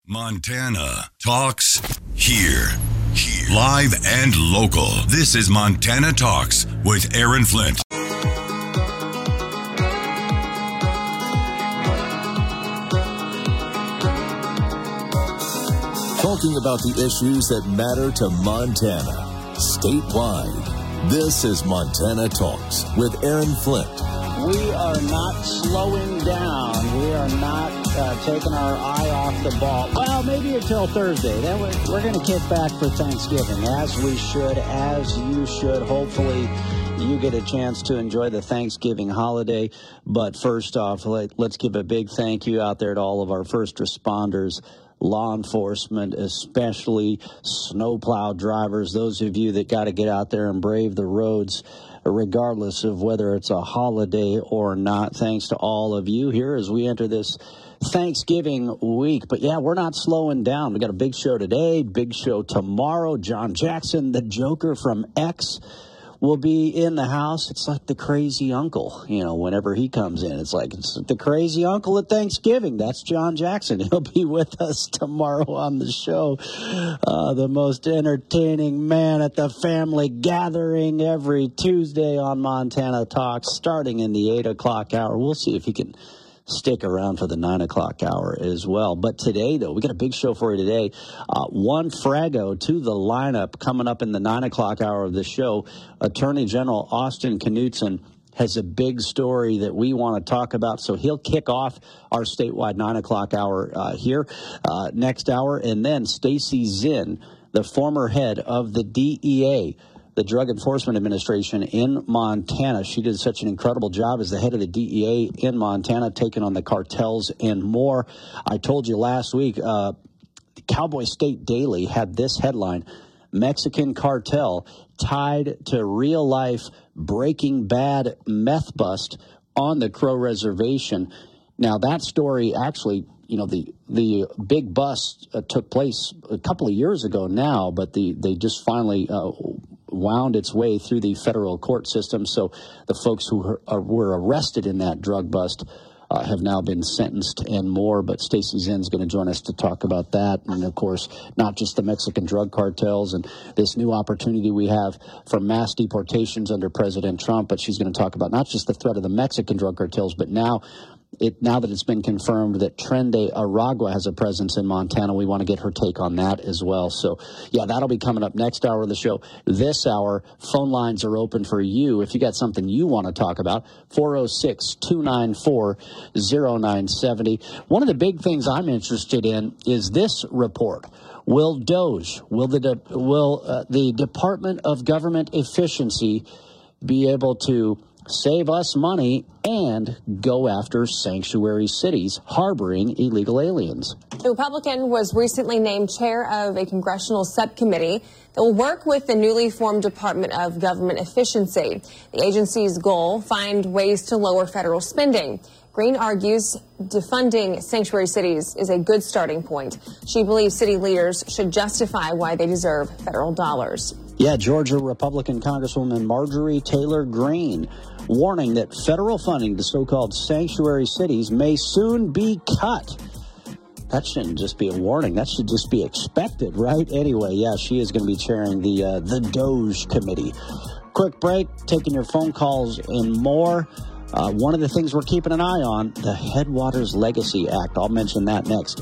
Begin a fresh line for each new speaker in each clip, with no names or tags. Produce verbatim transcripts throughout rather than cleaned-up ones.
Montana Talks here. Here. Live and local. This is Montana Talks with Aaron Flint.
Talking about the issues that matter to Montana statewide. This is Montana Talks with Aaron Flint.
We are not slowing down. We are not uh, taking our eye off the ball. Well, maybe until Thursday. Then we're, we're going to kick back for Thanksgiving, as we should, as you should. Hopefully, you get a chance to enjoy the Thanksgiving holiday. But first off, let, let's give a big thank you out there to all of our first responders, law enforcement, especially snowplow drivers, those of you that got to get out there and brave the roads, regardless of whether it's a holiday or not. Thanks to all of you here as we enter this Thanksgiving week. But yeah, we're not slowing down. We got a big show today, big show tomorrow. John Jackson, the Joker from X, will be in the house. It's like the crazy uncle, you know, whenever he comes in. It's like it's the crazy uncle at Thanksgiving. That's John Jackson. He'll be with us tomorrow on the show. Uh, the most entertaining man at the family gathering every Tuesday on Montana Talks, starting in the eight o'clock hour. We'll see if he can stick around for the nine o'clock hour as well. But today, though, we got a big show for you today. Uh, Juan Frago to the lineup coming up in the nine o'clock hour of the show. Attorney General Austin Knudsen has a big story that we want to talk about, so he'll kick off our statewide nine o'clock hour uh, here uh, next hour. And then Stacy Zinn, the former head of the D E A, the Drug Enforcement Administration in Montana. She did such an incredible job as the head of the D E A in Montana, taking on the cartels and more. I told you last week, uh, Cowboy State Daily had this headline: Mexican cartel tied to real-life Breaking Bad meth bust on the Crow Reservation. Now, that story actually, you know, the the big bust uh, took place a couple of years ago now, but the they just finally uh, wound its way through the federal court system. So the folks who were, uh, were arrested in that drug bust uh, have now been sentenced and more. But Stacy Zinn's going to join us to talk about that. And, of course, not just the Mexican drug cartels and this new opportunity we have for mass deportations under President Trump, but she's going to talk about not just the threat of the Mexican drug cartels, but now It, now that it's been confirmed that Trende Aragua has a presence in Montana, we want to get her take on that as well. So, yeah, that'll be coming up next hour of the show. This hour, phone lines are open for you. If you got something you want to talk about, four oh six, two nine four, oh nine seven oh. One of the big things I'm interested in is this report. Will DOGE, will the, de- will, uh, the Department of Government Efficiency be able to save us money and go after sanctuary cities harboring illegal aliens?
The Republican was recently named chair of a congressional subcommittee that will work with the newly formed Department of Government Efficiency. The agency's goal: find ways to lower federal spending. Green argues defunding sanctuary cities is a good starting point. She believes city leaders should justify why they deserve federal dollars.
Yeah, Georgia Republican Congresswoman Marjorie Taylor Greene warning that federal funding to so-called sanctuary cities may soon be cut. That shouldn't just be a warning. That should just be expected, right? Anyway, yeah, she is going to be chairing the uh, the DOGE committee. Quick break, taking your phone calls and more. Uh, one of the things we're keeping an eye on, the Headwaters Legacy Act. I'll mention that next.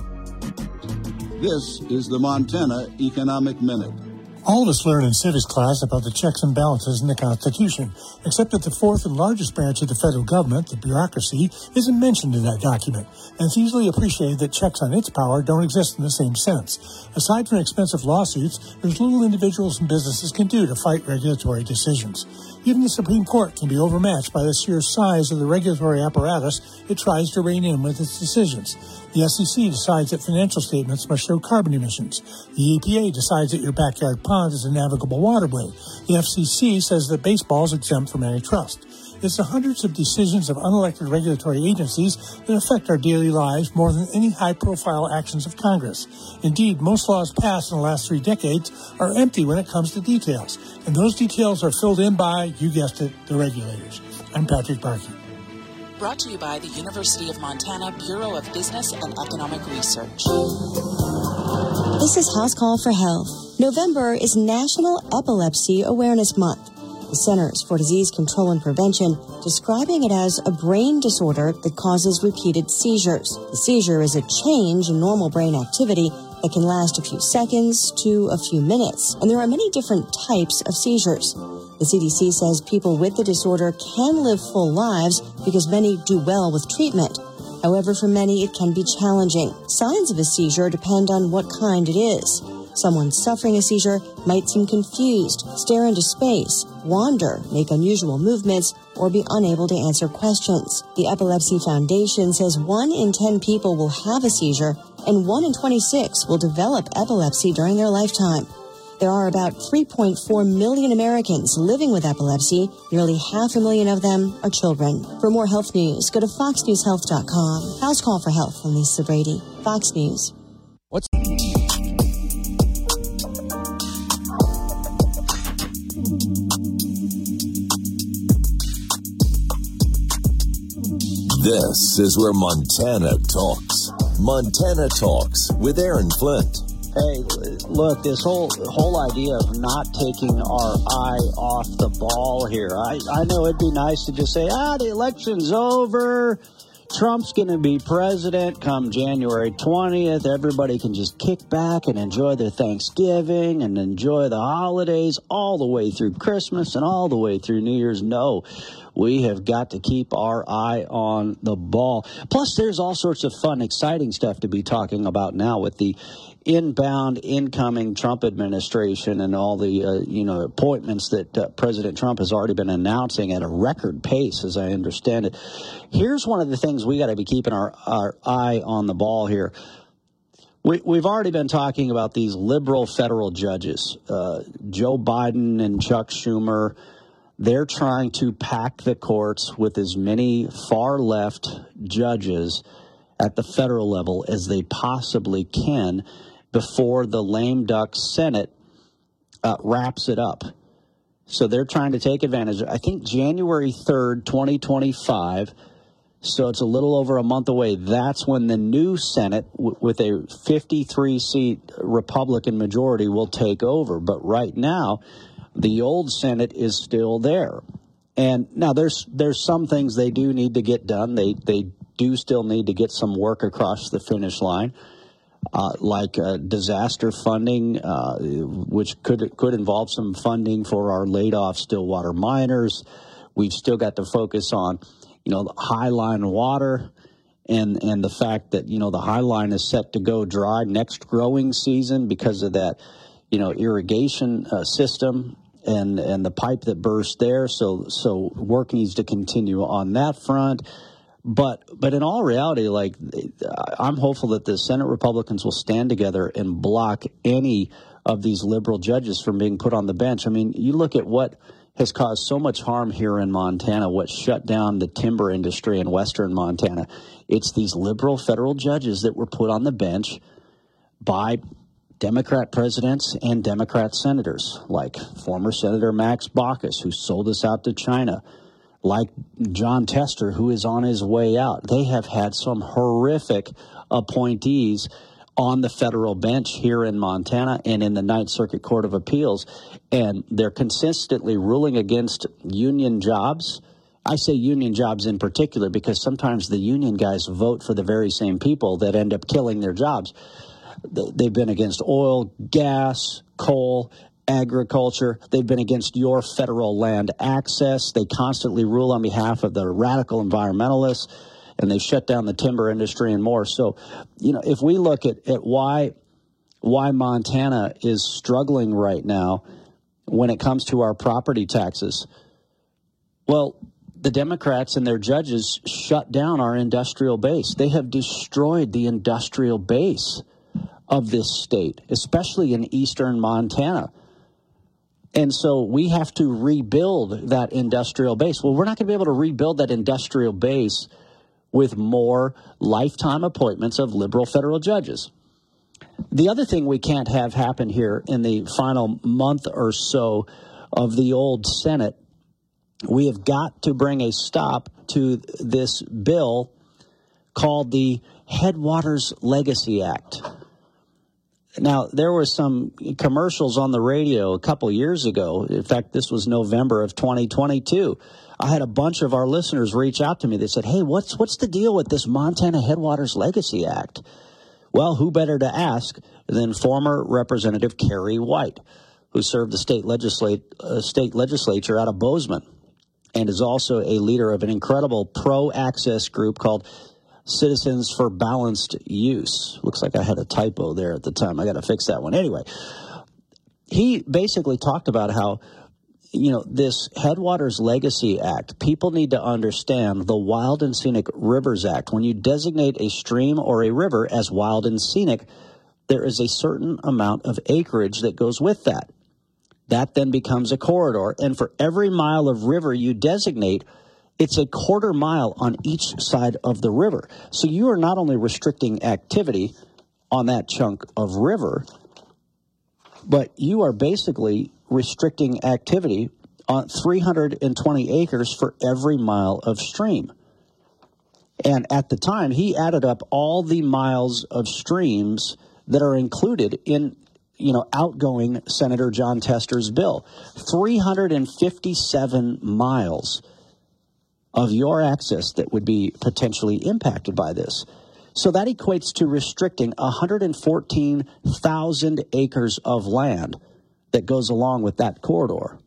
This is the Montana Economic Minute.
All of us learn in civics class about the checks and balances in the Constitution, except that the fourth and largest branch of the federal government, the bureaucracy, isn't mentioned in that document, and it's easily appreciated that checks on its power don't exist in the same sense. Aside from expensive lawsuits, there's little individuals and businesses can do to fight regulatory decisions. Even the Supreme Court can be overmatched by the sheer size of the regulatory apparatus it tries to rein in with its decisions. The S E C decides that financial statements must show carbon emissions. The E P A decides that your backyard pond is a navigable waterway. The F C C says that baseball is exempt from antitrust. It's the hundreds of decisions of unelected regulatory agencies that affect our daily lives more than any high-profile actions of Congress. Indeed, most laws passed in the last three decades are empty when it comes to details, and those details are filled in by, you guessed it, the regulators. I'm Patrick Barkey.
Brought to you by the University of Montana Bureau of Business and Economic Research. This is House Call for Health. November is National Epilepsy Awareness Month. The Centers for Disease Control and Prevention describing it as a brain disorder that causes repeated seizures. The seizure is a change in normal brain activity that can last a few seconds to a few minutes, and there are many different types of seizures. The C D C says people with the disorder can live full lives because many do well with treatment. However, for many, it can be challenging. Signs of a seizure depend on what kind it is. Someone suffering a seizure might seem confused, stare into space, wander, make unusual movements, or be unable to answer questions. The Epilepsy Foundation says one in ten people will have a seizure, and one in twenty-six will develop epilepsy during their lifetime. There are about three point four million Americans living with epilepsy. Nearly half a million of them are children. For more health news, go to fox news health dot com. House Call for Health. I'm Lisa Brady. Fox News.
What's
This is where Montana talks. Montana Talks with Aaron Flint.
Hey, look, this whole whole idea of not taking our eye off the ball here. I, I know it'd be nice to just say, ah, the election's over. Trump's going to be president come January twentieth. Everybody can just kick back and enjoy their Thanksgiving and enjoy the holidays all the way through Christmas and all the way through New Year's. No, we have got to keep our eye on the ball. Plus, there's all sorts of fun, exciting stuff to be talking about now with the inbound, incoming Trump administration and all the, uh, you know, appointments that uh, President Trump has already been announcing at a record pace, as I understand it. Here's one of the things we got to be keeping our, our eye on the ball here. We, we've already been talking about these liberal federal judges, uh, Joe Biden and Chuck Schumer. They're trying to pack the courts with as many far-left judges at the federal level as they possibly can before the lame duck Senate uh, wraps it up. So they're trying to take advantage. I think January third, twenty twenty-five, so it's a little over a month away. That's when the new Senate, w- with a fifty-three seat Republican majority, will take over. But right now, the old Senate is still there. And now there's there's some things they do need to get done. They they do still need to get some work across the finish line, uh, like uh, disaster funding, uh, which could could involve some funding for our laid-off Stillwater miners. We've still got to focus on, you know, the High Line water and and the fact that, you know, the High Line is set to go dry next growing season because of that, you know, irrigation uh, system and and the pipe that burst there. So so work needs to continue on that front. But but in all reality, like, I'm hopeful that the Senate Republicans will stand together and block any of these liberal judges from being put on the bench. I mean, you look at what has caused so much harm here in Montana, what shut down the timber industry in western Montana. It's these liberal federal judges that were put on the bench by Democrat presidents and Democrat senators, like former Senator Max Baucus, who sold us out to China, like John Tester, who is on his way out. They have had some horrific appointees on the federal bench here in Montana and in the Ninth Circuit Court of Appeals, and they're consistently ruling against union jobs. I say union jobs in particular because sometimes the union guys vote for the very same people that end up killing their jobs. They've been against oil, gas, coal, agriculture. They've been against your federal land access. They constantly rule on behalf of the radical environmentalists, and they've shut down the timber industry and more. So, you know, if we look at, at why why Montana is struggling right now when it comes to our property taxes, well, the Democrats and their judges shut down our industrial base. They have destroyed the industrial base of this state, especially in eastern Montana. And so we have to rebuild that industrial base. Well, we're not going to be able to rebuild that industrial base with more lifetime appointments of liberal federal judges. The other thing we can't have happen here in the final month or so of the old Senate, we have got to bring a stop to this bill called the Headwaters Legacy Act. Now, there were some commercials on the radio a couple years ago. In fact, this was November of twenty twenty-two. I had a bunch of our listeners reach out to me. They said, hey, what's what's the deal with this Montana Headwaters Legacy Act? Well, who better to ask than former Representative Kerry White, who served the state, legislate, uh, state legislature out of Bozeman and is also a leader of an incredible pro-access group called Citizens for Balanced Use. Looks like I had a typo there at the time. I got to fix that one. Anyway, he basically talked about how, you know, this Headwaters Legacy Act, people need to understand the Wild and Scenic Rivers Act. When you designate a stream or a river as wild and scenic, there is a certain amount of acreage that goes with that. That then becomes a corridor. And for every mile of river you designate, it's a quarter mile on each side of the river. So you are not only restricting activity on that chunk of river, but you are basically restricting activity on three hundred twenty acres for every mile of stream. And at the time, he added up all the miles of streams that are included in, you know, outgoing Senator Jon Tester's bill. three hundred fifty-seven miles of your access that would be potentially impacted by this. So that equates to restricting one hundred fourteen thousand acres of land that goes along with that corridor.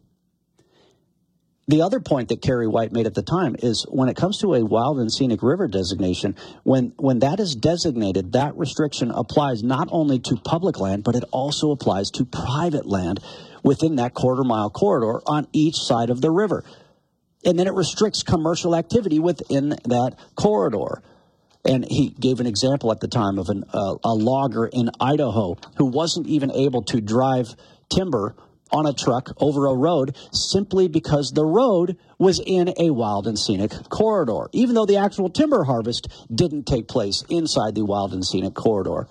The other point that Kerry White made at the time is when it comes to a wild and scenic river designation, when, when that is designated, that restriction applies not only to public land, but it also applies to private land within that quarter mile corridor on each side of the river. And then it restricts commercial activity within that corridor. And he gave an example at the time of an, uh, a logger in Idaho who wasn't even able to drive timber on a truck over a road simply because the road was in a wild and scenic corridor, even though the actual timber harvest didn't take place inside the wild and scenic corridor.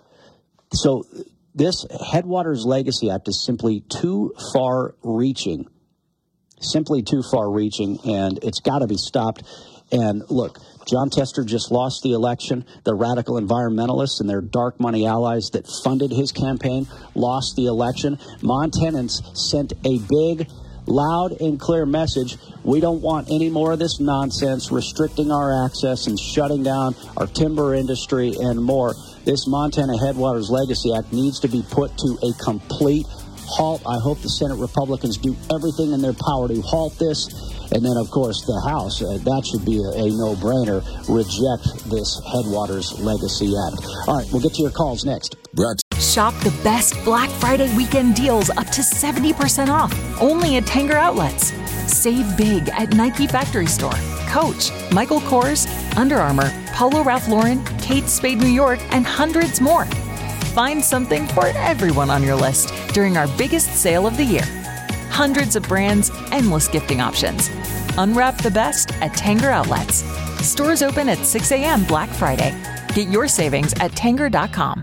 So this Headwaters Legacy Act is simply too far-reaching, simply too far-reaching, and it's got to be stopped. And look, Jon Tester just lost the election. The radical environmentalists and their dark money allies that funded his campaign lost the election. Montanans sent a big, loud and clear message. We don't want any more of this nonsense, restricting our access and shutting down our timber industry and more. This Montana Headwaters Legacy Act needs to be put to a complete halt. I hope the Senate Republicans do everything in their power to halt this. And then, of course, the House, uh, that should be a, a no-brainer. Reject this Headwaters Legacy Act. All right, we'll get to your calls next.
Brett.
Shop the best Black Friday weekend deals up to seventy percent off, only at Tanger Outlets. Save big at Nike Factory Store, Coach, Michael Kors, Under Armour, Polo Ralph Lauren, Kate Spade New York, and hundreds more. Find something for everyone on your list during our biggest sale of the year. Hundreds of brands, endless gifting options. Unwrap the best at Tanger Outlets. Stores open at six a.m. Black Friday. Get your savings at Tanger dot com.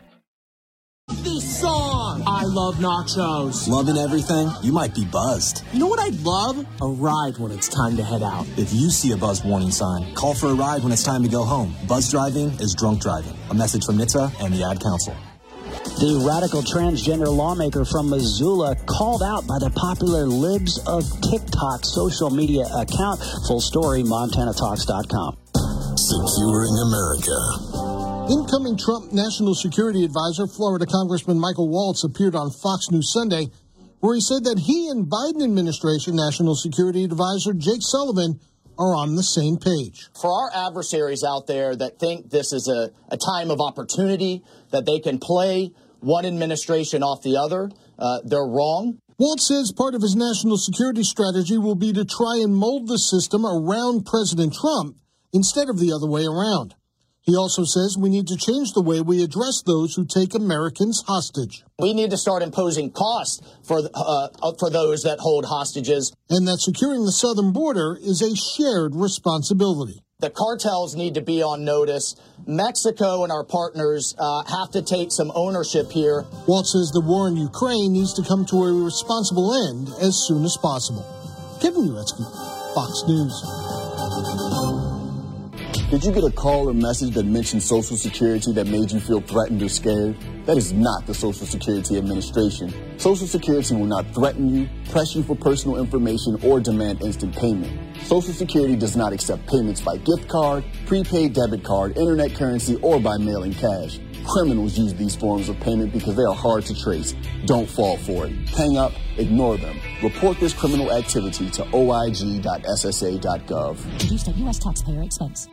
This song! I love nachos.
Loving everything? You might be buzzed.
You know what I'd love? A ride when it's time to head out.
If you see a buzz warning sign, call for a ride when it's time to go home. Buzz driving is drunk driving. A message from N H T S A and the Ad Council.
The radical transgender lawmaker from Missoula called out by the popular Libs of TikTok social media account. Full story, Montana Talks dot com.
Securing America.
Incoming Trump National Security Advisor, Florida Congressman Michael Waltz, appeared on Fox News Sunday, where he said that he and Biden administration National Security Advisor Jake Sullivan are on the same page.
For our adversaries out there that think this is a, a time of opportunity, that they can play one administration off the other, uh, they're wrong.
Waltz says part of his national security strategy will be to try and mold the system around President Trump instead of the other way around. He also says we need to change the way we address those who take Americans hostage.
We need to start imposing costs for uh, for those that hold hostages.
And that securing the southern border is a shared responsibility.
The cartels need to be on notice. Mexico and our partners uh, have to take some ownership here.
Waltz says the war in Ukraine needs to come to a responsible end as soon as possible. Kevin Uretsky, Fox News.
Did you get a call or message that mentioned Social Security that made you feel threatened or scared? That is not the Social Security Administration. Social Security will not threaten you, press you for personal information, or demand instant payment. Social Security does not accept payments by gift card, prepaid debit card, internet currency, or by mailing cash. Criminals use these forms of payment because they are hard to trace. Don't fall for it. Hang up, ignore them. Report this criminal activity to O I G dot S S A dot gov.
Produced at U S taxpayer expense.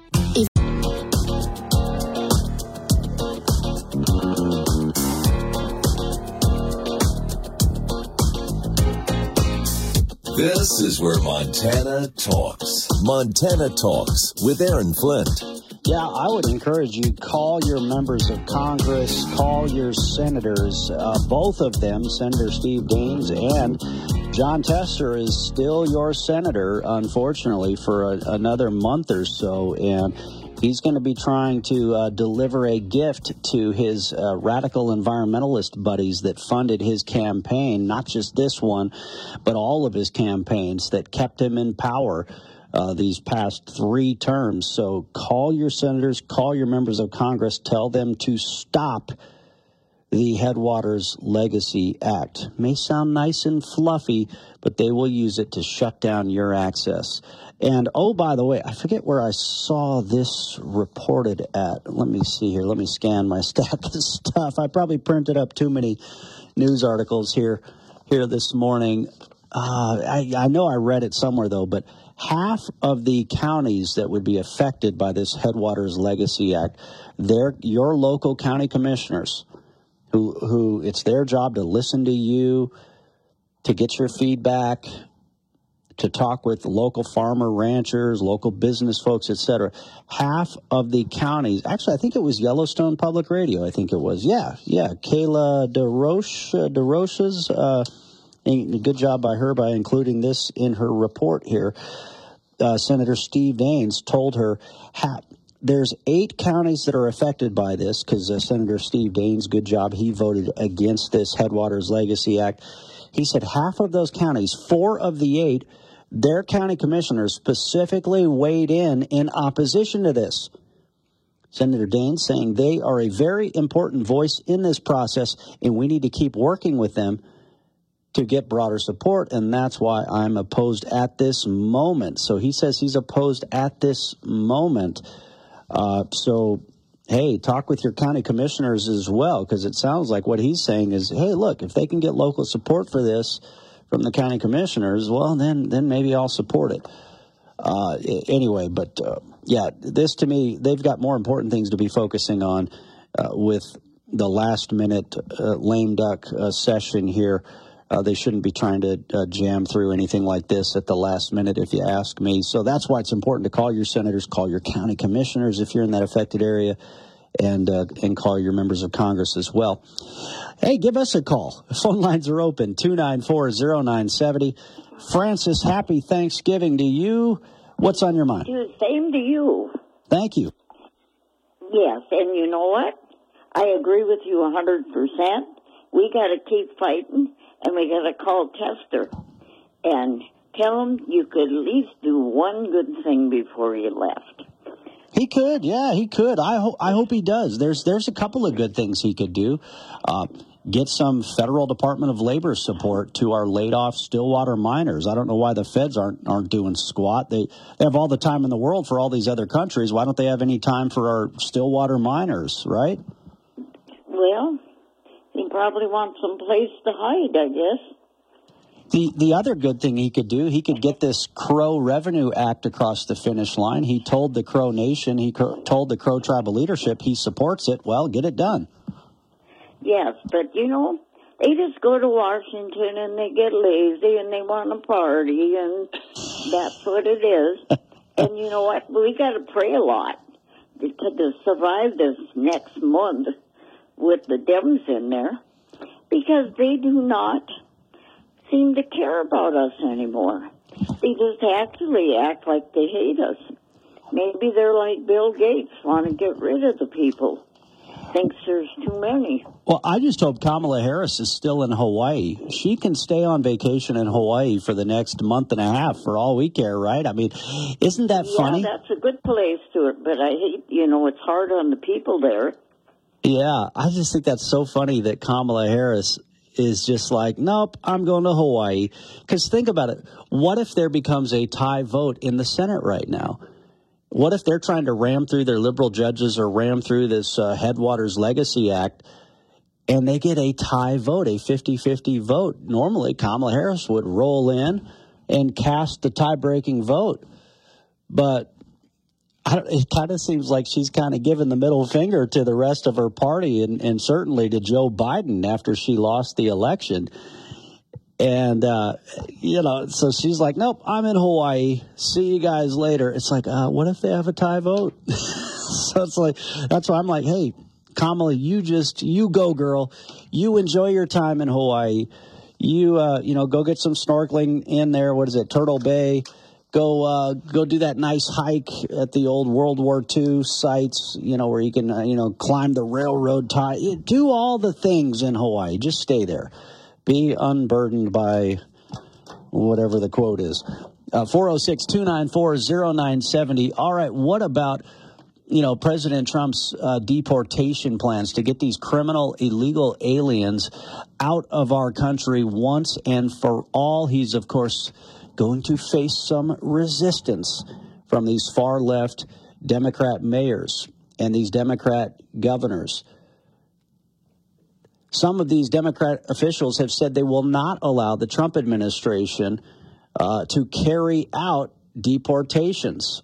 This is where Montana talks. Montana Talks with Aaron Flint.
Yeah, I would encourage you, call your members of Congress, call your senators, uh, both of them, Senator Steve Daines and Jon Tester is still your senator, unfortunately, for a, another month or so, and he's going to be trying to uh, deliver a gift to his uh, radical environmentalist buddies that funded his campaign, not just this one, but all of his campaigns that kept him in power Uh, these past three terms. So call your senators, call your members of Congress, tell them to stop the Headwaters Legacy Act. May sound nice and fluffy, but they will use it to shut down your access. And, oh, by the way, I forget where I saw this reported at. Let me see here. Let me scan my stack of stuff. I probably printed up too many news articles here, here this morning. Uh, I, I know I read it somewhere, though, but half of the counties that would be affected by this Headwaters Legacy Act, they're your local county commissioners, who who it's their job to listen to you, to get your feedback, to talk with local farmer ranchers, local business folks, et cetera. Half of the counties, actually, I think it was Yellowstone Public Radio. I think it was. Yeah, yeah. Kayla DeRoche, uh, DeRoche's, uh, good job by her by including this in her report here. Uh, Senator Steve Daines told her ha- there's eight counties that are affected by this because uh, Senator Steve Daines, good job, he voted against this Headwaters Legacy Act. He said half of those counties, four of the eight, their county commissioners specifically weighed in in opposition to this. Senator Daines saying they are a very important voice in this process, and we need to keep working with them to get broader support, and that's why I'm opposed at this moment. So he says he's opposed at this moment. Uh, so, hey, talk with your county commissioners as well, because it sounds like what he's saying is, hey, look, if they can get local support for this from the county commissioners, well, then then maybe I'll support it. Uh, anyway, but, uh, yeah, this to me, they've got more important things to be focusing on uh, with the last-minute uh, lame duck uh, session here. Uh, they shouldn't be trying to uh, jam through anything like this at the last minute, if you ask me. So that's why it's important to call your senators, call your county commissioners if you're in that affected area, and uh, and call your members of Congress as well. Hey, give us a call. Phone lines are open, two nine four, zero nine seven zero. Francis, happy Thanksgiving to you. What's on your mind?
Same to you.
Thank you.
Yes, and you know what? I agree with you one hundred percent. We got to keep fighting. And we got to call Tester and tell him you could at least do one good thing before you left.
He could, yeah, he could. I hope I hope he does. There's there's a couple of good things he could do. Uh, get some federal Department of Labor support to our laid-off Stillwater miners. I don't know why the feds aren't aren't doing squat. They, they have all the time in the world for all these other countries. Why don't they have any time for our Stillwater miners, right?
Well, he probably wants some place to hide, I guess.
The the other good thing he could do, he could get this Crow Revenue Act across the finish line. He told the Crow Nation, he cro- told the Crow tribal leadership he supports it. Well, get it done.
Yes, but, you know, they just go to Washington and they get lazy and they want to party, and that's what it is. And you know what? We got to pray a lot to, to survive this next month with the Dems in there, because they do not seem to care about us anymore. They just actually act like they hate us. Maybe they're like Bill Gates, want to get rid of the people. thinks there's too many.
Well, I just hope Kamala Harris is still in Hawaii. She can stay on vacation in Hawaii for the next month and a half for all we care, right? I mean, isn't that
yeah,
funny?
Yeah, that's a good place to it, but I hate, you know, it's hard on the people there.
Yeah, I just think that's so funny that Kamala Harris is just like, nope, I'm going to Hawaii. Because think about it. What if there becomes a tie vote in the Senate right now? What if they're trying to ram through their liberal judges or ram through this uh, Headwaters Legacy Act and they get a tie vote, a fifty-fifty vote? Normally, Kamala Harris would roll in and cast the tie-breaking vote. But I don't, it kind of seems like she's kind of giving the middle finger to the rest of her party and, and certainly to Joe Biden after she lost the election. And, uh, you know, so she's like, nope, I'm in Hawaii. See you guys later. It's like, uh, what if they have a tie vote? So it's like, that's why I'm like, hey, Kamala, you just, you go, girl. You enjoy your time in Hawaii. You, uh, you know, go get some snorkeling in there. What is it? Turtle Bay. Go uh, go do that nice hike at the old World War Two sites, you know, where you can, uh, you know, climb the railroad tie. Do all the things in Hawaii. Just stay there. Be unburdened by whatever the quote is. Uh, four oh six, two nine four, oh nine seven oh. All right, what about, you know, President Trump's uh, deportation plans to get these criminal, illegal aliens out of our country once and for all? He's, of course, going to face some resistance from these far-left Democrat mayors and these Democrat governors. Some of these Democrat officials have said they will not allow the Trump administration uh, to carry out deportations.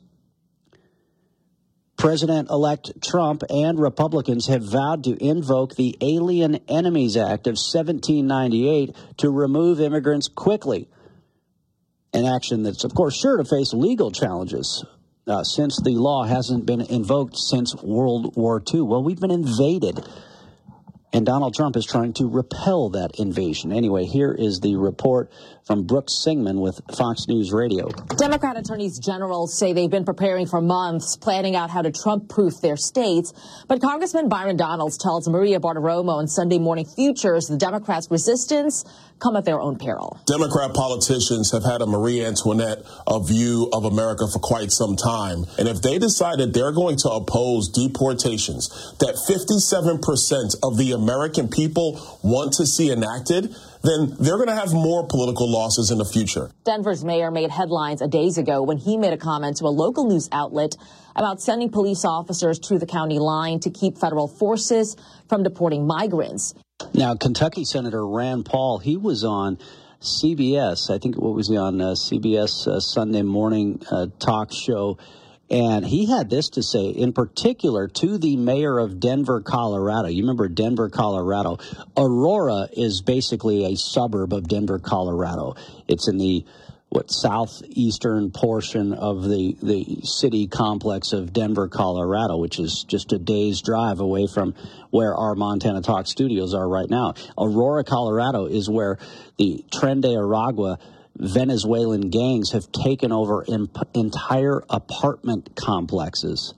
President-elect Trump and Republicans have vowed to invoke the Alien Enemies Act of seventeen ninety-eight to remove immigrants quickly. An action that's, of course, sure to face legal challenges uh, since the law hasn't been invoked since World War Two. Well, we've been invaded, and Donald Trump is trying to repel that invasion. Anyway, here is the report from Brooks Singman with Fox News Radio.
Democrat attorneys general say they've been preparing for months, planning out how to Trump-proof their states. But Congressman Byron Donalds tells Maria Bartiromo on Sunday Morning Futures the Democrats' resistance come at their own peril.
Democrat politicians have had a Marie Antoinette a view of America for quite some time. And if they decide that they're going to oppose deportations that fifty-seven percent of the American people want to see enacted, then they're going to have more political losses in the future.
Denver's mayor made headlines a days ago when he made a comment to a local news outlet about sending police officers to the county line to keep federal forces from deporting migrants.
Now, Kentucky Senator Rand Paul, he was on C B S. I think, what was he on? Uh, C B S uh, Sunday morning uh, talk show. And he had this to say, in particular, to the mayor of Denver, Colorado. You remember Denver, Colorado. Aurora is basically a suburb of Denver, Colorado. It's in the, what, southeastern portion of the, the city complex of Denver, Colorado, which is just a day's drive away from where our Montana Talk studios are right now. Aurora, Colorado is where the Tren de Aragua Venezuelan gangs have taken over imp- entire apartment complexes.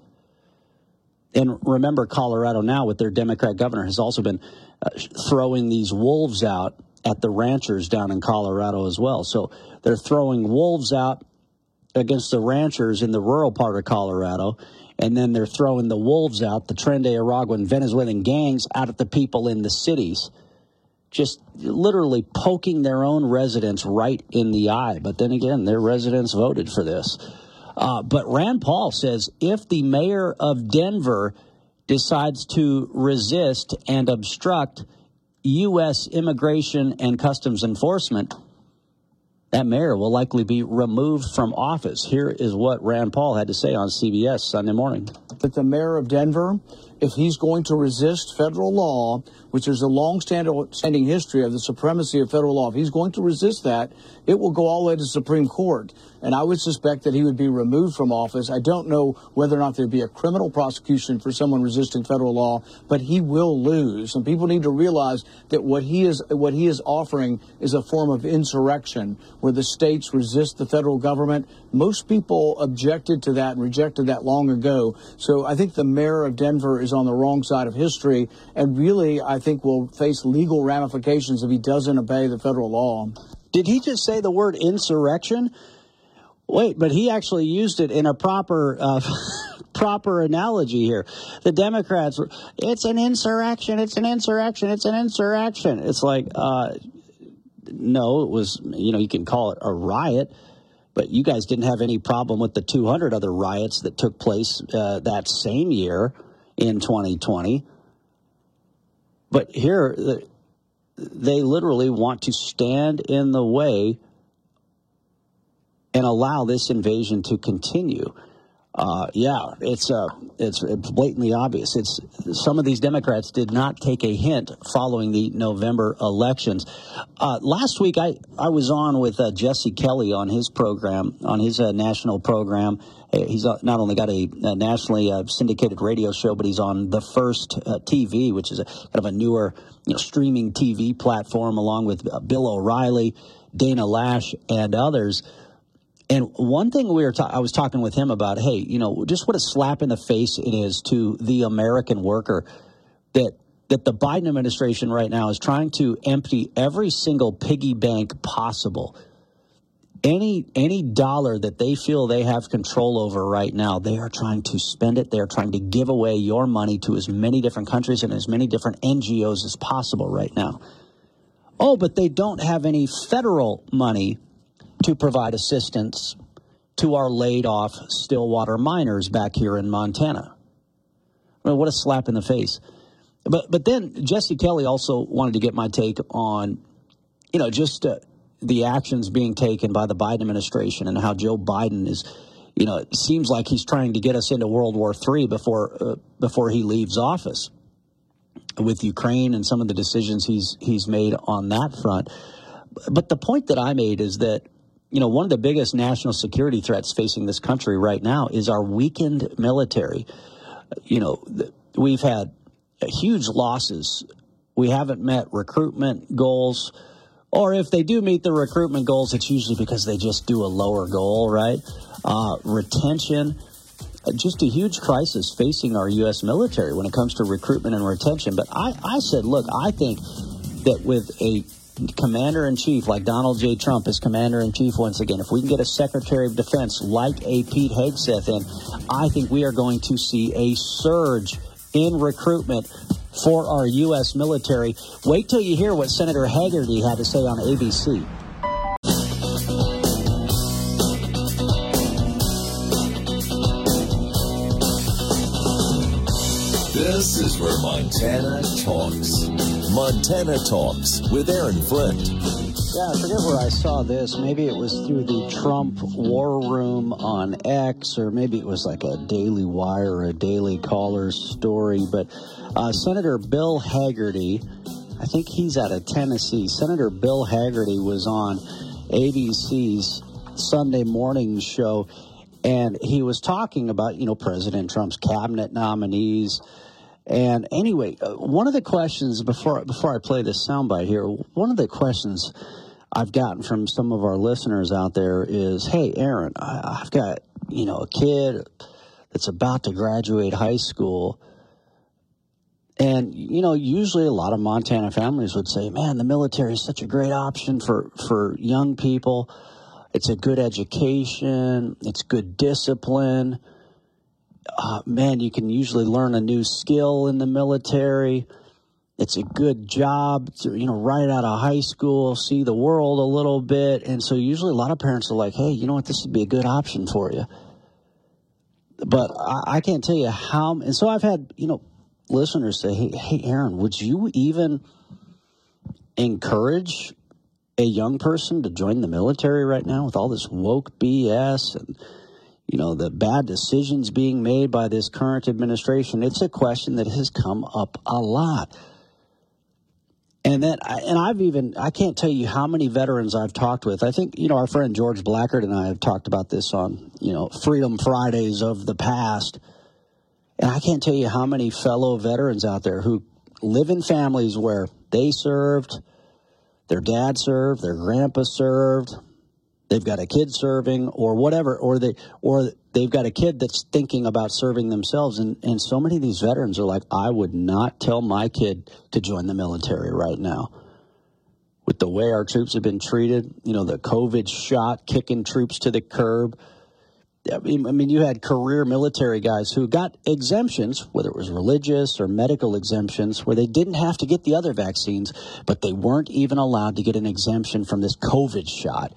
And remember, Colorado now, with their Democrat governor, has also been uh, throwing these wolves out at the ranchers down in Colorado as well. So they're throwing wolves out against the ranchers in the rural part of Colorado, and then they're throwing the wolves out, the Tren de Aragua and Venezuelan gangs, out at the people in the cities. Just literally poking their own residents right in the eye. But then again, their residents voted for this. Uh, but Rand Paul says if the mayor of Denver decides to resist and obstruct U S immigration and customs enforcement, that mayor will likely be removed from office. Here is what Rand Paul had to say on C B S Sunday morning.
That the mayor of Denver, if he's going to resist federal law, which is a long-standing history of the supremacy of federal law, if he's going to resist that, it will go all the way to the Supreme Court. And I would suspect that he would be removed from office. I don't know whether or not there'd be a criminal prosecution for someone resisting federal law, but he will lose. And people need to realize that what he is what he is offering is a form of insurrection, where the states resist the federal government. Most people objected to that and rejected that long ago. So I think the mayor of Denver is is on the wrong side of history and really, I think, will face legal ramifications if he doesn't obey the federal law.
Did he just say the word insurrection? Wait, but he actually used it in a proper uh, proper analogy here. The Democrats, were, it's an insurrection, it's an insurrection, it's an insurrection. It's like, uh, no, it was, you know, you can call it a riot, but you guys didn't have any problem with the two hundred other riots that took place uh, that same year in twenty twenty. But here, they literally want to stand in the way and allow this invasion to continue. Uh, yeah, it's uh, it's blatantly obvious. It's some of these Democrats did not take a hint following the November elections. Uh, last week, I, I was on with uh, Jesse Kelly on his program, on his uh, national program. He's not only got a, a nationally uh, syndicated radio show, but he's on The First uh, T V, which is a kind of a newer, you know, streaming T V platform, along with uh, Bill O'Reilly, Dana Lash, and others. And one thing we were ta- I was talking with him about, hey, you know, just what a slap in the face it is to the American worker that that the Biden administration right now is trying to empty every single piggy bank possible. Any any dollar that they feel they have control over right now, they are trying to spend it. They are trying to give away your money to as many different countries and as many different N G Os as possible right now. Oh, but they don't have any federal money to provide assistance to our laid-off Stillwater miners back here in Montana. Well, what a slap in the face. But but then Jesse Kelly also wanted to get my take on, you know, just uh, the actions being taken by the Biden administration and how Joe Biden is, you know, it seems like he's trying to get us into World War Three before uh, before he leaves office with Ukraine and some of the decisions he's he's made on that front. But the point that I made is that, you know, one of the biggest national security threats facing this country right now is our weakened military. You know, we've had huge losses. We haven't met recruitment goals. Or if they do meet the recruitment goals, it's usually because they just do a lower goal, right? Uh, retention, just a huge crisis facing our U S military when it comes to recruitment and retention. But I, I said, look, I think that with a commander-in-chief like Donald J. Trump as commander-in-chief once again, if we can get a secretary of defense like a Pete Hegseth in, I think we are going to see a surge in recruitment for our U S military. Wait till you hear what Senator Hagerty had to say on A B C.
This is where Montana talks. Montana Talks with Aaron Flint.
Yeah, I forget where I saw this. Maybe it was through the Trump War Room on X, or maybe it was like a Daily Wire or a Daily Caller story. But uh, Senator Bill Hagerty, I think he's out of Tennessee. Senator Bill Hagerty was on A B C's Sunday morning show, and he was talking about, you know, President Trump's cabinet nominees. And anyway, uh, one of the questions, before before I play this soundbite here, one of the questions I've gotten from some of our listeners out there is, hey, Aaron, I, I've got, you know, a kid that's about to graduate high school. And, you know, usually a lot of Montana families would say, man, the military is such a great option for, for young people. It's a good education. It's good discipline. Uh, man, you can usually learn a new skill in the military. It's a good job to, you know, right out of high school, see the world a little bit. And so usually a lot of parents are like, hey, you know what, this would be a good option for you. But I, I can't tell you how. And so I've had, you know, listeners say, hey, hey, Aaron, would you even encourage a young person to join the military right now with all this woke B S and, you know, the bad decisions being made by this current administration? It's a question that has come up a lot. And then, and I've even, I can't tell you how many veterans I've talked with. I think, you know, our friend George Blackard and I have talked about this on, you know, Freedom Fridays of the past. And I can't tell you how many fellow veterans out there who live in families where they served, their dad served, their grandpa served, they've got a kid serving or whatever, or they or they've got a kid that's thinking about serving themselves. And, and so many of these veterans are like, I would not tell my kid to join the military right now. With the way our troops have been treated, you know, the COVID shot kicking troops to the curb. I mean, you had career military guys who got exemptions, whether it was religious or medical exemptions, where they didn't have to get the other vaccines, but they weren't even allowed to get an exemption from this COVID shot.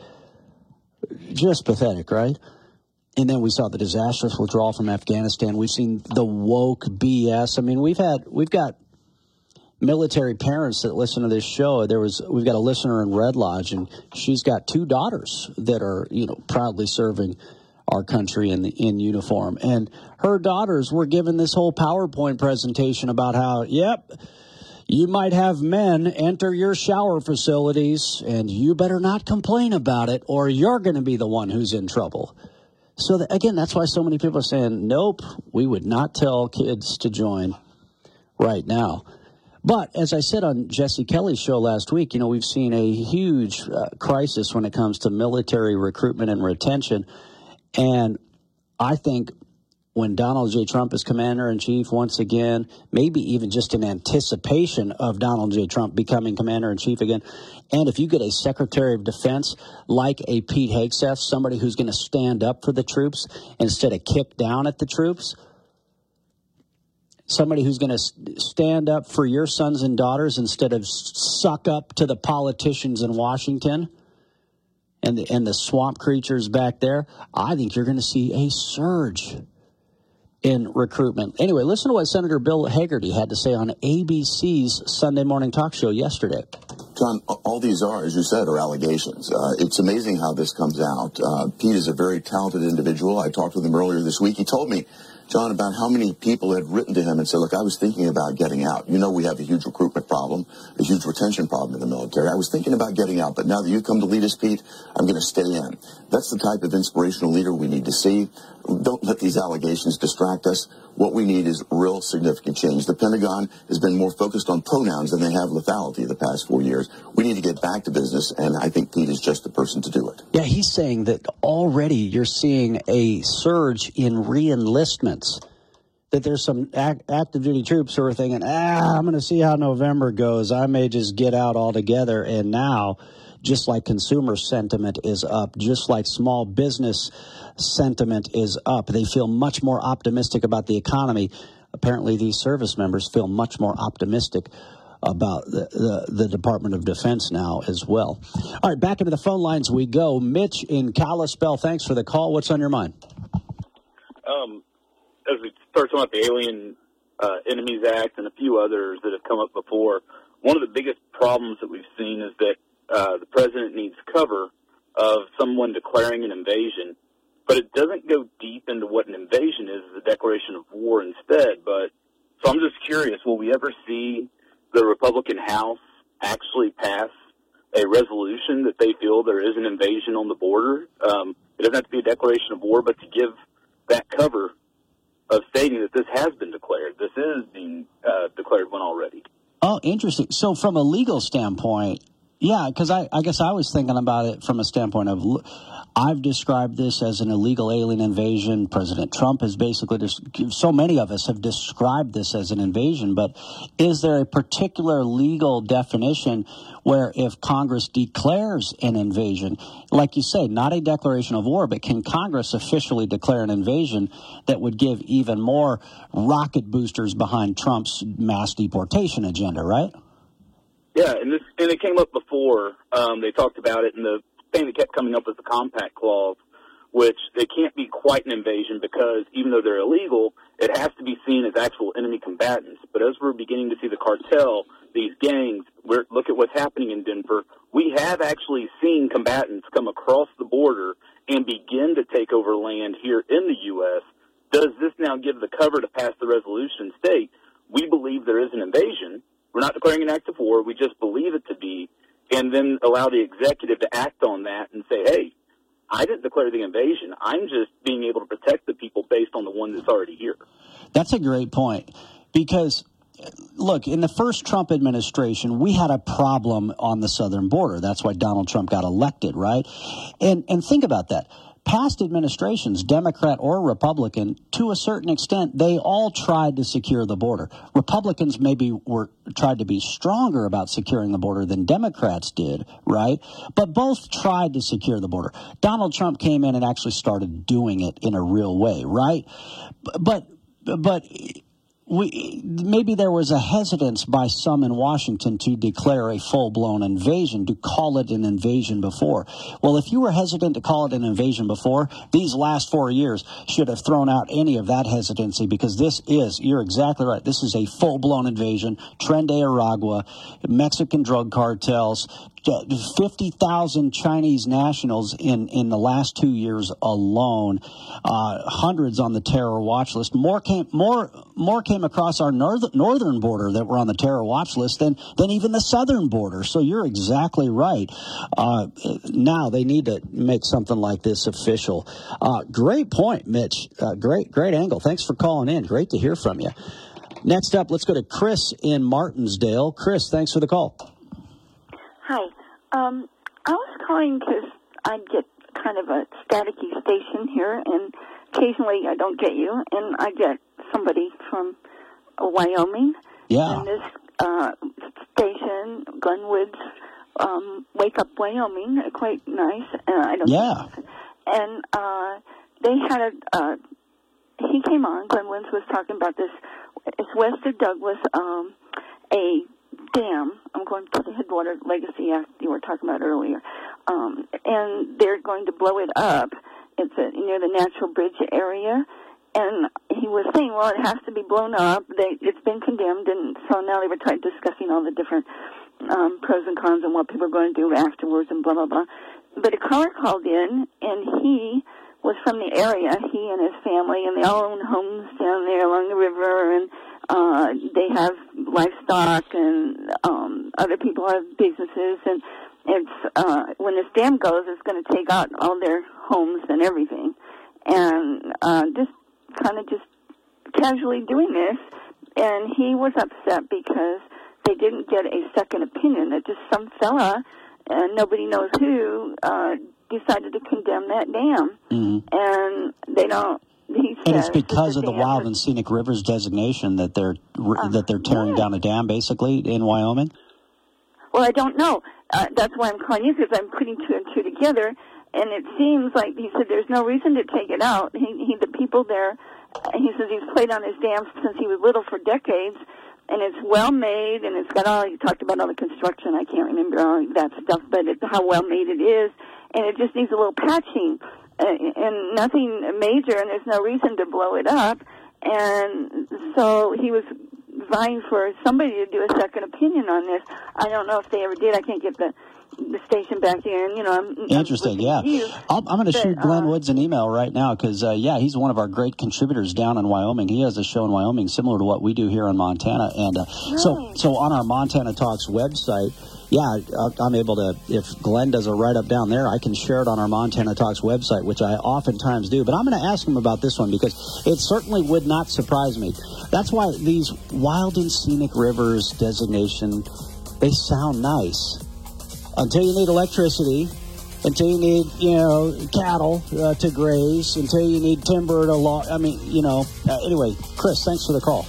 Just pathetic, right? And then we saw the disastrous withdrawal from Afghanistan. We've seen the woke B S. I mean, we've had, we've got military parents that listen to this show. There was, we've got a listener in Red Lodge, and she's got two daughters that are, you know, proudly serving our country in the, in uniform. And her daughters were given this whole PowerPoint presentation about how, yep, you might have men enter your shower facilities, and you better not complain about it, or you're going to be the one who's in trouble. So, that, again, that's why so many people are saying, nope, we would not tell kids to join right now. But as I said on Jesse Kelly's show last week, you know, we've seen a huge uh, crisis when it comes to military recruitment and retention. And I think when Donald J. Trump is commander-in-chief once again, maybe even just in anticipation of Donald J. Trump becoming commander-in-chief again, and if you get a Secretary of Defense like a Pete Hegseth, somebody who's going to stand up for the troops instead of kick down at the troops, somebody who's going to stand up for your sons and daughters instead of suck up to the politicians in Washington and the, and the swamp creatures back there, I think you're going to see a surge in recruitment. Anyway, listen to what Senator Bill Hagerty had to say on A B C's Sunday Morning Talk Show yesterday.
John, all these are, as you said, are allegations. Uh, it's amazing how this comes out. Uh, Pete is a very talented individual. I talked with him earlier this week. He told me, John, about how many people had written to him and said, look, I was thinking about getting out. You know, we have a huge recruitment problem, a huge retention problem in the military. I was thinking about getting out, but now that you've come to lead us, Pete, I'm going to stay in. That's the type of inspirational leader we need to see. Don't let these allegations distract us. What we need is real significant change. The Pentagon has been more focused on pronouns than they have lethality the past four years. We need to get back to business, and I think Pete is just the person to do it.
Yeah, he's saying that already you're seeing a surge in re-enlistments, that there's some act, active duty troops who are thinking, ah, I'm going to see how November goes. I may just get out altogether. And now, just like consumer sentiment is up, just like small business sentiment is up, they feel much more optimistic about the economy. Apparently, these service members feel much more optimistic about the, the, the Department of Defense now as well. All right, back into the phone lines we go. Mitch in Kalispell, thanks for the call. What's on your mind?
Um, as we start talking about the Alien uh, Enemies Act and a few others that have come up before, one of the biggest problems that we've seen is that uh, the president needs cover of someone declaring an invasion, but it doesn't go deep into what an invasion is, the declaration of war instead. But so I'm just curious, will we ever see the Republican House actually pass a resolution that they feel there is an invasion on the border? Um, it doesn't have to be a declaration of war, but to give that cover of stating that this has been declared. This is being uh, declared one already.
Oh, interesting. So from a legal standpoint, yeah, because I, I guess I was thinking about it from a standpoint of, I've described this as an illegal alien invasion. President Trump has basically, so many of us have described this as an invasion, but is there a particular legal definition where if Congress declares an invasion, like you say, not a declaration of war, but can Congress officially declare an invasion that would give even more rocket boosters behind Trump's mass deportation agenda, right?
Yeah, and this and it came up before. Um, they talked about it, and the thing that kept coming up was the compact clause, which they can't be quite an invasion because even though they're illegal, it has to be seen as actual enemy combatants. But as we're beginning to see the cartel, these gangs, we're, look at what's happening in Denver. We have actually seen combatants come across the border and begin to take over land here in the U S Does this now give the cover to pass the resolution and state, we believe there is an invasion? We're not declaring an act of war. We just believe it to be, and then allow the executive to act on that and say, hey, I didn't declare the invasion. I'm just being able to protect the people based on the one that's already here.
That's a great point, because look, in the first Trump administration, we had a problem on the southern border. That's why Donald Trump got elected, right? And and think about that. Past administrations, Democrat or Republican, to a certain extent, they all tried to secure the border. Republicans maybe were tried to be stronger about securing the border than Democrats did, right? But both tried to secure the border. Donald Trump came in and actually started doing it in a real way, right? But but we, maybe there was a hesitance by some in Washington to declare a full-blown invasion, to call it an invasion before. Well, if you were hesitant to call it an invasion before, these last four years should have thrown out any of that hesitancy, because this is, you're exactly right, this is a full-blown invasion. Tren de Aragua, Mexican drug cartels, fifty thousand Chinese nationals in, in the last two years alone, uh, hundreds on the terror watch list. More came, more, more came across our north, northern border that were on the terror watch list than, than even the southern border. So you're exactly right. Uh, now they need to make something like this official. Uh, great point, Mitch. Uh, great, great angle. Thanks for calling in. Great to hear from you. Next up, let's go to Chris in Martinsdale. Chris, thanks for the call.
Hi. Um, I was calling because I get kind of a staticky station here, and occasionally I don't get you, and I get somebody from uh, Wyoming.
Yeah.
And this uh, station, Glenwood's um, Wake Up Wyoming, uh, quite nice. Uh, I don't
yeah.
Think, and uh, they had a, uh, he came on, Glenwood's was talking about this, it's west of Douglas, um, a dam. I'm going to the Headwater Legacy Act you were talking about earlier. Um, and they're going to blow it up. It's a, near the Natural Bridge area. And he was saying, well, it has to be blown up. They, it's been condemned. And so now they were trying, discussing all the different um, pros and cons and what people are going to do afterwards and blah, blah, blah. But a caller called in, and he was from the area, he and his family, and they all own homes down there along the river, and uh, they have livestock, and um, other people have businesses, and it's uh, when this dam goes, it's going to take out all their homes and everything, and uh, just kind of just casually doing this, and he was upset because they didn't get a second opinion, that just some fella, and nobody knows who, uh, decided to condemn that dam,
mm-hmm.
and they don't. He
and it's
says
because
the
of the Wild and Scenic Rivers designation that they're uh, that they're tearing yeah. down a dam, basically, in Wyoming.
Well, I don't know. Uh, that's why I'm calling you, because I'm putting two and two together, and it seems like he said there's no reason to take it out. He, he the people there. He says he's played on his dams since he was little for decades. And it's well made, and it's got all, he talked about all the construction, I can't remember all that stuff, but it's how well made it is, and it just needs a little patching, uh, and nothing major, and there's no reason to blow it up, and so he was vying for somebody to do a second opinion on this. I don't know if they ever did. I can't get the the station back here, and you know, I'm
interesting.
I'm
yeah, I'll, I'm going to shoot Glenn
uh,
Woods an email right now because, uh, yeah, he's one of our great contributors down in Wyoming. He has a show in Wyoming similar to what we do here in Montana, and uh,
right.
so so on our Montana Talks website. Yeah, I'm able to, if Glenn does a write-up down there, I can share it on our Montana Talks website, which I oftentimes do. But I'm going to ask him about this one because it certainly would not surprise me. That's why these Wild and Scenic Rivers designation, they sound nice. Until you need electricity, until you need, you know, cattle uh, to graze, until you need timber to log. I mean, you know. Uh, anyway, Chris, thanks for the call.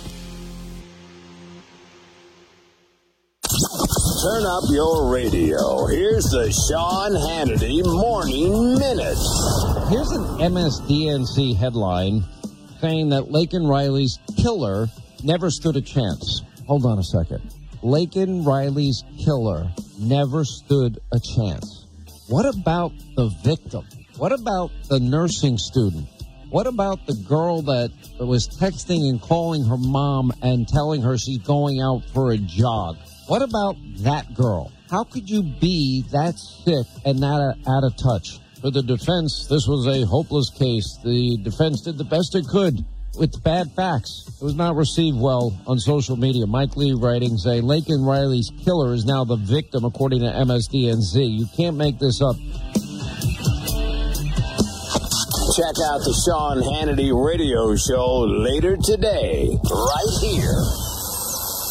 Turn up your radio. Here's the Sean Hannity Morning Minute.
Here's an M S D N C headline saying that Laken Riley's killer never stood a chance. Hold on a second. Laken Riley's killer never stood a chance. What about the victim? What about the nursing student? What about the girl that was texting and calling her mom and telling her she's going out for a jog? What about that girl? How could you be that sick and that out of touch? For the defense, this was a hopeless case. The defense did the best it could with bad facts. It was not received well on social media. Mike Lee writing saying Laken Riley's killer is now the victim, according to M S D N C. You can't make this up.
Check out the Sean Hannity radio show later today, right here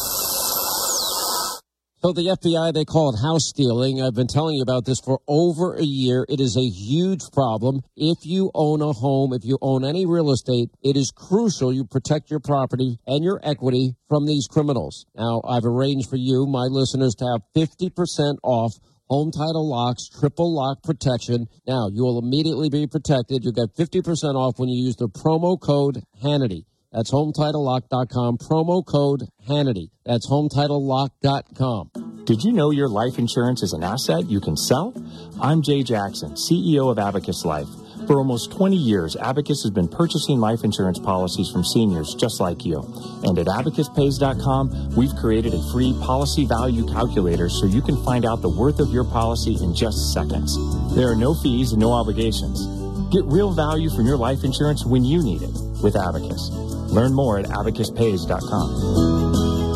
So the F B I, they call it house stealing. I've been telling you about this for over a year. It is a huge problem. If you own a home, if you own any real estate, it is crucial you protect your property and your equity from these criminals. Now, I've arranged for you, my listeners, to have fifty percent off Home Title Locks, triple lock protection. Now, you will immediately be protected. You'll get fifty percent off when you use the promo code Hannity. That's home title lock dot com, promo code Hannity. That's home title lock dot com.
Did you know your life insurance is an asset you can sell? I'm Jay Jackson, C E O of Abacus Life. For almost twenty years, Abacus has been purchasing life insurance policies from seniors just like you. And at abacus pays dot com, we've created a free policy value calculator so you can find out the worth of your policy in just seconds. There are no fees and no obligations. Get real value from your life insurance when you need it with Abacus. Learn more at abacus pays dot com.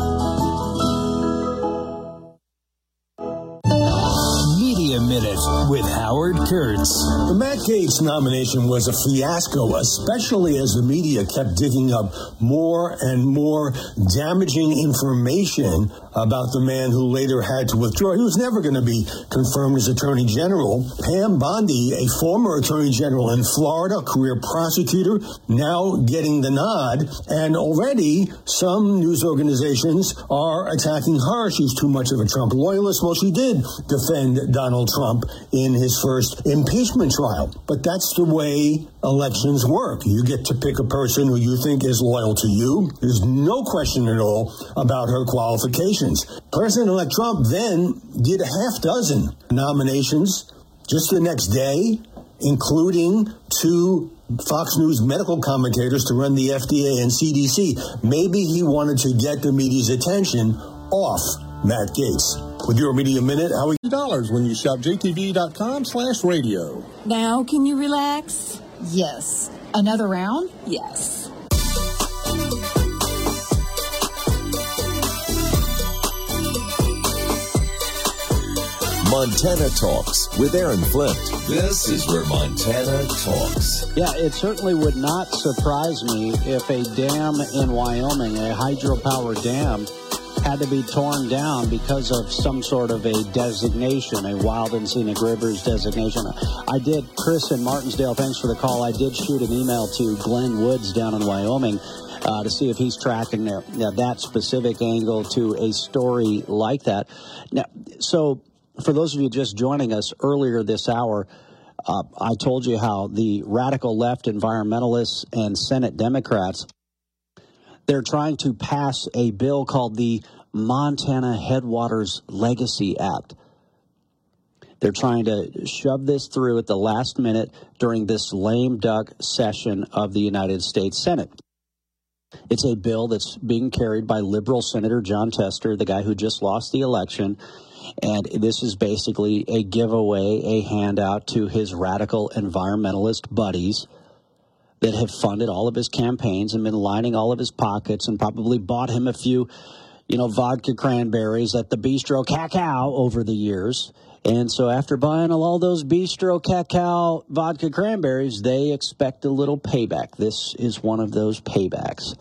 Minute with Howard Kurtz.
The Matt Gaetz nomination was a fiasco, especially as the media kept digging up more and more damaging information about the man who later had to withdraw. He was never going to be confirmed as Attorney General. Pam Bondi, a former Attorney General in Florida, career prosecutor, now getting the nod. And already some news organizations are attacking her. She's too much of a Trump loyalist. Well, she did defend Donald Trump in his first impeachment trial. But that's the way elections work. You get to pick a person who you think is loyal to you. There's no question at all about her qualifications. President-elect Trump then did a half dozen nominations just the next day, including two Fox News medical commentators to run the F D A and C D C. Maybe he wanted to get the media's attention off Matt Gaetz. With your Media Minute, how are you?
Dollars when you shop J T V dot com slash radio.
Now, can you relax? Yes. Another round? Yes.
Montana Talks with Aaron Flint. This is where Montana talks.
Yeah, it certainly would not surprise me if a dam in Wyoming, a hydropower dam, had to be torn down because of some sort of a designation, a wild and scenic rivers designation. I did, Chris in Martinsdale, thanks for the call. I did shoot an email to Glenn Woods down in Wyoming uh, to see if he's tracking there, uh, that specific angle to a story like that. Now, so for those of you just joining us earlier this hour, uh, I told you how the radical left environmentalists and Senate Democrats, they're trying to pass a bill called the Montana Headwaters Legacy Act. They're trying to shove this through at the last minute during this lame duck session of the United States Senate. It's a bill that's being carried by liberal Senator John Tester, the guy who just lost the election. And this is basically a giveaway, a handout to his radical environmentalist buddies that have funded all of his campaigns and been lining all of his pockets and probably bought him a few, you know, vodka cranberries at the Bistro Cacao over the years. And so after buying all those Bistro Cacao vodka cranberries, they expect a little payback. This is one of those paybacks.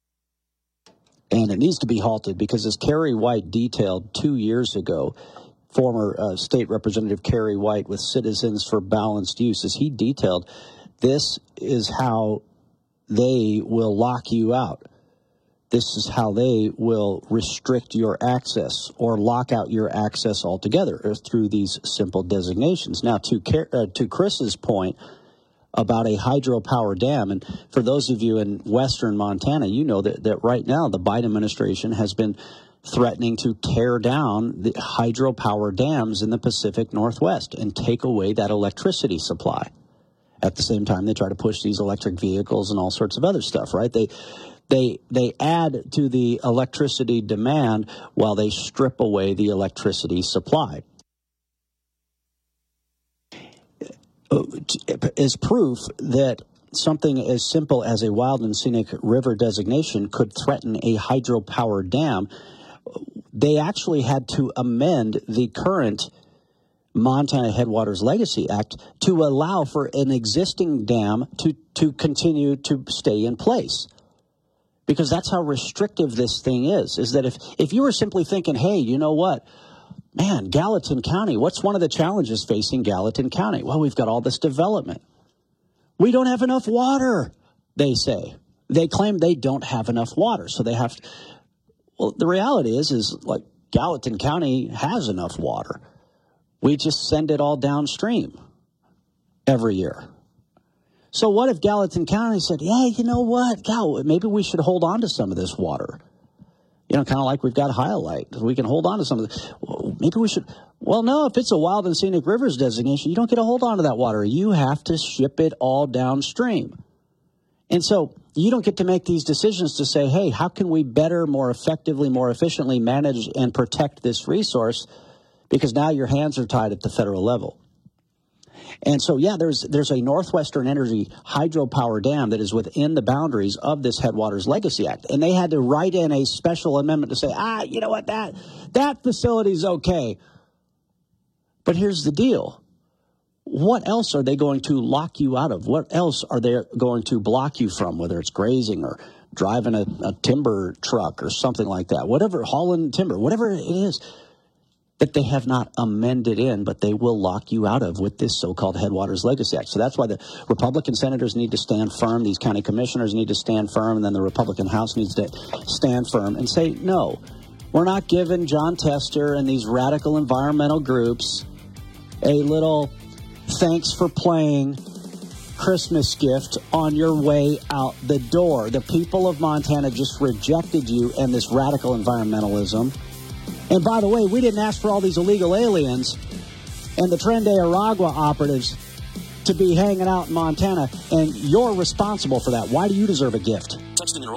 And it needs to be halted because, as Kerry White detailed two years ago, former uh, State Representative Kerry White with Citizens for Balanced Use, as he detailed, this is how they will lock you out. This is how they will restrict your access or lock out your access altogether through these simple designations. Now, to, uh, to Chris's point about a hydropower dam, and for those of you in western Montana, you know that, that right now the Biden administration has been threatening to tear down the hydropower dams in the Pacific Northwest and take away that electricity supply. At the same time, they try to push these electric vehicles and all sorts of other stuff, right? They they they add to the electricity demand while they strip away the electricity supply. As proof that something as simple as a wild and scenic river designation could threaten a hydropower dam, they actually had to amend the current Montana Headwaters Legacy Act to allow for an existing dam to, to continue to stay in place. Because that's how restrictive this thing is, is that if, if you were simply thinking, hey, you know what, man, Gallatin County, what's one of the challenges facing Gallatin County? Well, we've got all this development. We don't have enough water, they say. They claim they don't have enough water, so they have to. Well, the reality is, is like Gallatin County has enough water. We just send it all downstream every year. So what if Gallatin County said, yeah, you know what, Gal, maybe we should hold on to some of this water? You know, kind of like we've got Hyalite. We can hold on to some of this. Maybe we should. Well, no, if it's a wild and scenic rivers designation, you don't get to hold on to that water. You have to ship it all downstream. And so you don't get to make these decisions to say, hey, how can we better, more effectively, more efficiently manage and protect this resource? Because now your hands are tied at the federal level. And so, yeah, there's there's a Northwestern Energy hydropower dam that is within the boundaries of this Headwaters Legacy Act. And they had to write in a special amendment to say, ah, you know what, that that facility's okay. But here's the deal. What else are they going to lock you out of? What else are they going to block you from, whether it's grazing or driving a, a timber truck or something like that, whatever, hauling timber, whatever it is that they have not amended in, but they will lock you out of with this so-called Headwaters Legacy Act. So that's why the Republican senators need to stand firm. These county commissioners need to stand firm. And then the Republican House needs to stand firm and say, no, we're not giving John Tester and these radical environmental groups a little thanks for playing Christmas gift on your way out the door. The people of Montana just rejected you and this radical environmentalism. And by the way, we didn't ask for all these illegal aliens and the Tren de Aragua operatives to be hanging out in Montana, and you're responsible for that. Why do you deserve a gift?